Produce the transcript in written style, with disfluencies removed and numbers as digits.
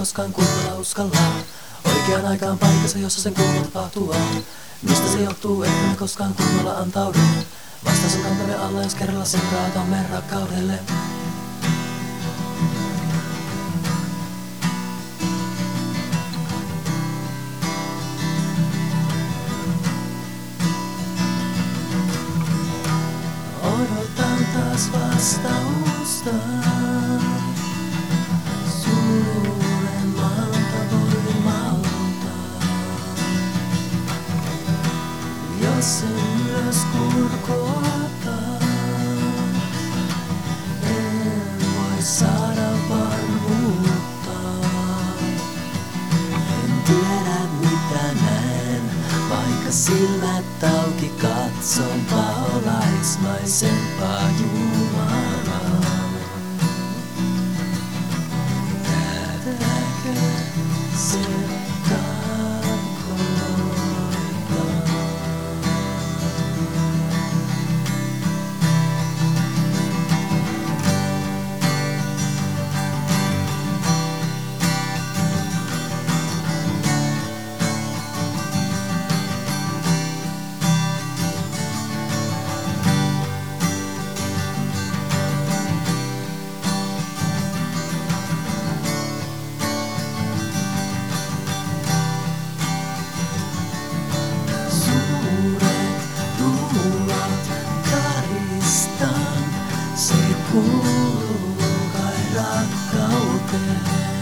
koskaan kunnolla uskalla. Oikeaan aikaan paikassa, jossa sen kuuluu tapahtua. Mistä se johtuu, että me koskaan kunnolla antaudu? Vastaus on kantamme alla, jos kerralla sen raatamme rakkaudelle. Odotan taas vastausta. Suuremmalta voimalta. Jos sen ylös kurkota, en voi saada varmuutta. En tiedä mitä näen, vaikka silmät auki katson paholaismaisempaa Jumalaa. Tätäkö se tarkoittaa? Se kuuluu kai rakkauteen.